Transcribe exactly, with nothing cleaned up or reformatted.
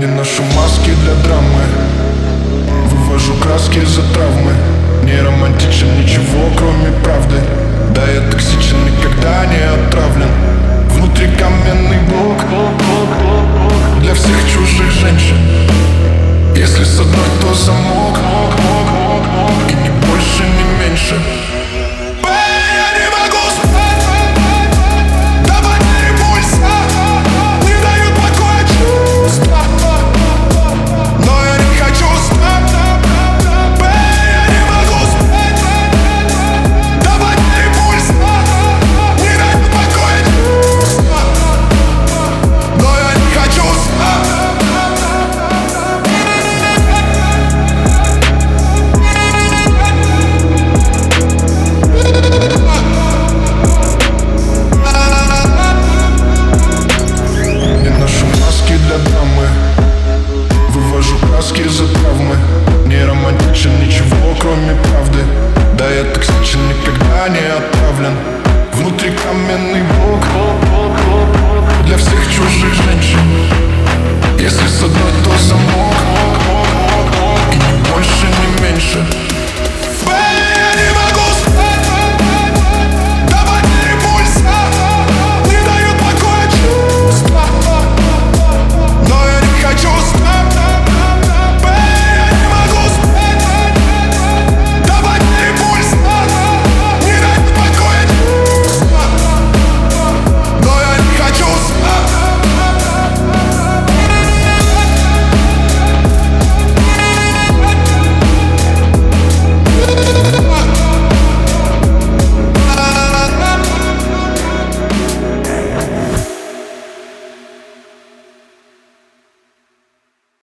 Не ношу маски для драмы, вывожу краски за травмы. Не романтичен ничего, кроме правды. Да, я токсичен, никогда не отравлен. Внутри каменный блок для всех чужих женщин. Если с одной, то замок.